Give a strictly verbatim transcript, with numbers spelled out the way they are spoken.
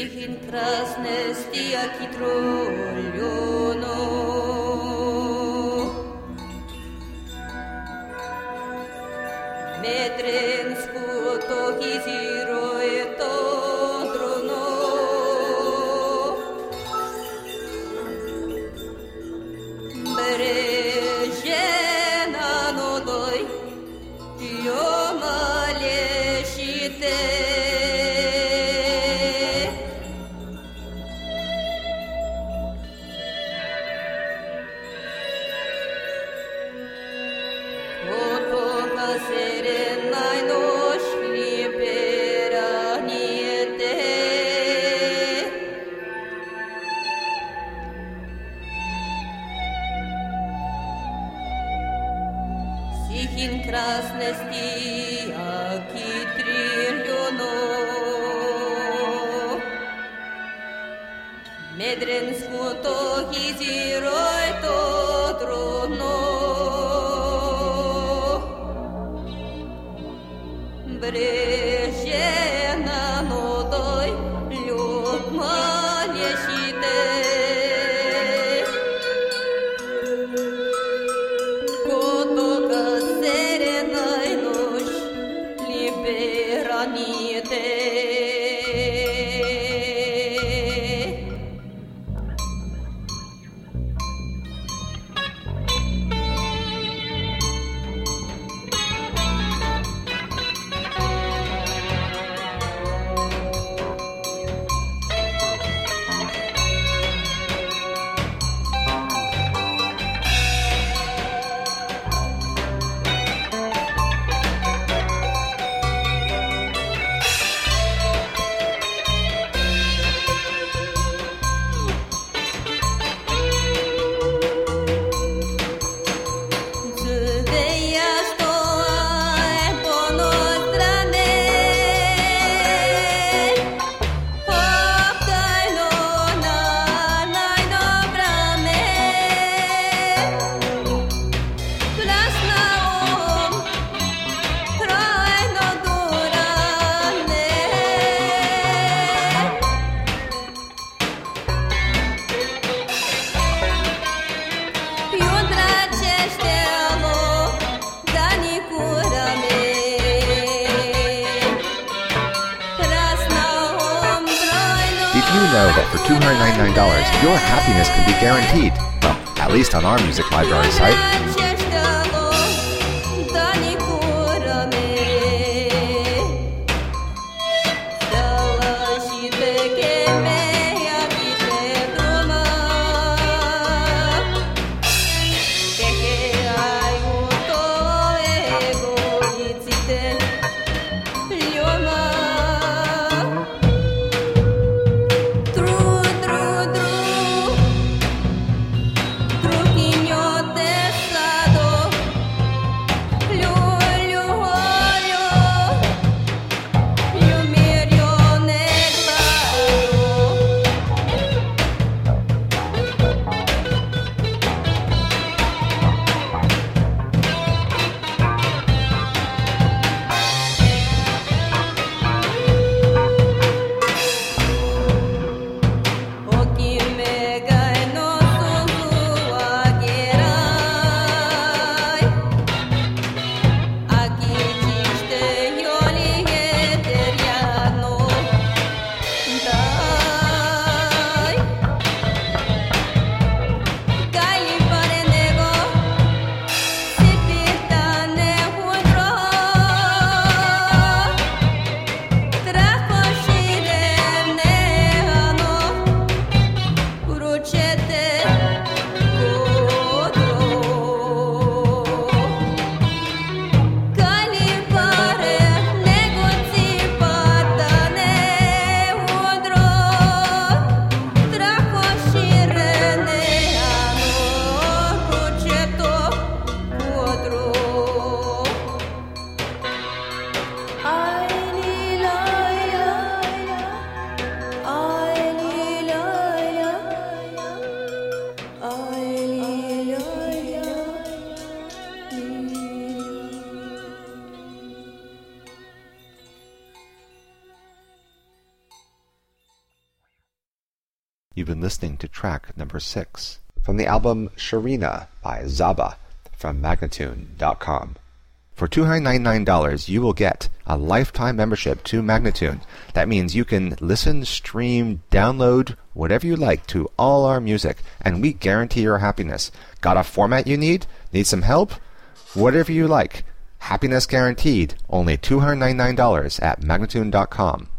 Сихин красне стияки троллюно. Медренску токи зироет одруно. Бережена нодой ёмалешите. Serenai nós liberaniete. Сихин красне стияки трильоно. Медренску токи зирой тодруно. Брежена нодой любмалешите. Котока серенай нож либераниете. Did you know that for two hundred ninety-nine dollars, your happiness can be guaranteed? Well, at least on our music library site. Truquinho dessa You've been listening to track number six from the album Sharina by Zaba from Magnatune dot com. For two hundred ninety-nine dollars, you will get a lifetime membership to Magnatune. That means you can listen, stream, download, whatever you like to all our music, and we guarantee your happiness. Got a format you need? Need some help? Whatever you like. Happiness guaranteed. Only two hundred ninety-nine dollars at Magnatune dot com.